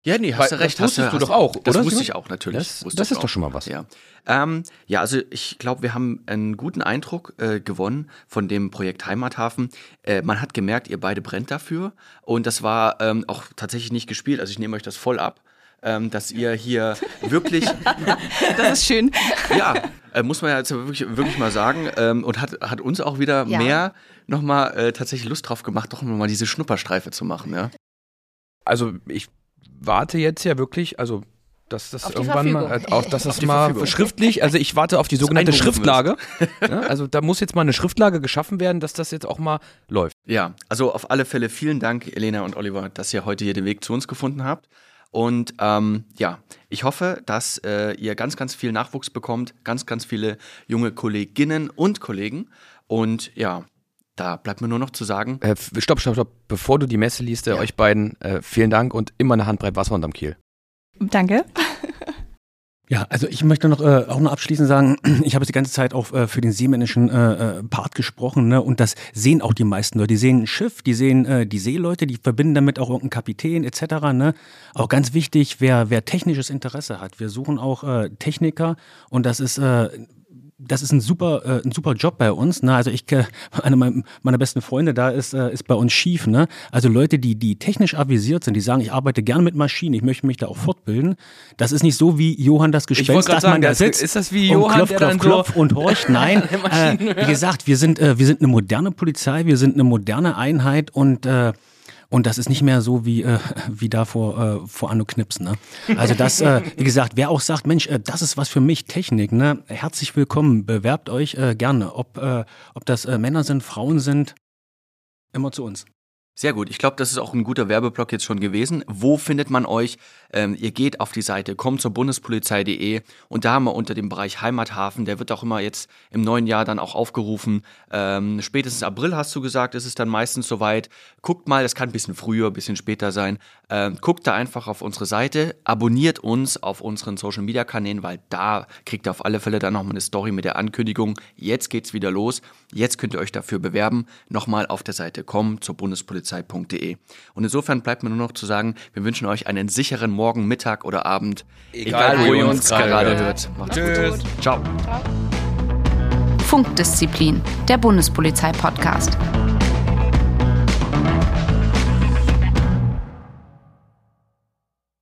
Ja, nee, hast
Weil,
du recht.
Das wusstest
hast
du
hast
doch auch,
Das
oder,
wusste
Simon?
ich auch natürlich.
Das,
Wusste
das
ich
ist
auch.
doch schon mal was.
Ja, ähm, ja also ich glaube, wir haben einen guten Eindruck äh, gewonnen von dem Projekt Heimathafen. Äh, man hat gemerkt, ihr beide brennt dafür. Und das war ähm, auch tatsächlich nicht gespielt. Also ich nehme euch das voll ab, ähm, dass ihr hier wirklich...
Das ist schön.
Ja, äh, muss man ja jetzt wirklich, wirklich mal sagen. Ähm, und hat, hat uns auch wieder
Ja.
mehr nochmal äh, tatsächlich Lust drauf gemacht, doch nochmal diese Schnupperstreife zu machen. Ja?
Also ich warte jetzt ja wirklich, also dass das
Auf die
irgendwann mal,
Verfügung.
äh, auf, dass das
die
mal
Verfügung.
schriftlich, also ich warte auf die sogenannte
einberufen
Schriftlage. Ja, also da muss jetzt mal eine Schriftlage geschaffen werden, dass das jetzt auch mal läuft.
Ja, also auf alle Fälle vielen Dank, Elena und Oliver, dass ihr heute hier den Weg zu uns gefunden habt. Und ähm, ja, ich hoffe, dass äh, ihr ganz, ganz viel Nachwuchs bekommt, ganz, ganz viele junge Kolleginnen und Kollegen. Und ja, da bleibt mir nur noch zu sagen,
Äh, f- stopp, stopp, stopp. Bevor du die Messe liest, äh,
Ja.
euch beiden, äh, vielen Dank und immer eine Handbreit Wasser unterm Kiel.
Danke.
Ja, also ich möchte noch äh, auch noch abschließend sagen, ich habe jetzt die ganze Zeit auch äh, für den seemännischen äh, äh, Part gesprochen, ne? Und das sehen auch die meisten Leute. Die sehen ein Schiff, die sehen äh, die Seeleute, die verbinden damit auch irgendeinen Kapitän et cetera. Ne? Auch ganz wichtig, wer, wer technisches Interesse hat. Wir suchen auch äh, Techniker und das ist äh, das ist ein super, äh, ein super Job bei uns. Ne? Also ich, äh, einer meiner, meiner besten Freunde da ist, äh, ist bei uns Schief. Ne? Also Leute, die, die technisch avisiert sind, die sagen, ich arbeite gerne mit Maschinen, ich möchte mich da auch fortbilden. Das ist nicht so wie Johann das
wollte
Gespenst,
grad
dass man
sagen,
da
das-
sitzt
ist das wie
und
Johann,
klopf,
der
klopf,
dann
klopf
so
und horcht. Nein, äh, wie gesagt, wir sind, äh, wir sind eine moderne Polizei, wir sind eine moderne Einheit und äh, Und das ist nicht mehr so wie, äh, wie da vor, äh, vor Anno Knipsen. Ne? Also das, äh, wie gesagt, wer auch sagt, Mensch, äh, das ist was für mich, Technik, ne? Herzlich willkommen, bewerbt euch äh, gerne. Ob, äh, ob das äh, Männer sind, Frauen sind, immer zu uns.
sehr gut. Ich glaube, das ist auch ein guter Werbeblock jetzt schon gewesen. Wo findet man euch? Ähm, ihr geht auf die Seite kommt zur bundespolizei punkt de und da haben wir unter dem Bereich Heimathafen, der wird auch immer jetzt im neuen Jahr dann auch aufgerufen. Ähm, spätestens April hast du gesagt, ist es dann meistens soweit. Guckt mal, das kann ein bisschen früher, ein bisschen später sein. Ähm, guckt da einfach auf unsere Seite, abonniert uns auf unseren Social Media Kanälen, weil da kriegt ihr auf alle Fälle dann nochmal eine Story mit der Ankündigung. Jetzt geht's wieder los. Jetzt könnt ihr euch dafür bewerben. Nochmal auf der Seite kommt zur bundespolizei punkt de. Und insofern bleibt mir nur noch zu sagen, wir wünschen euch einen sicheren Morgen, Mittag oder Abend.
Egal, wo ihr uns gerade hört.
Macht's
Tschüss.
gut. Ciao.
Funkdisziplin, der Bundespolizei-Podcast.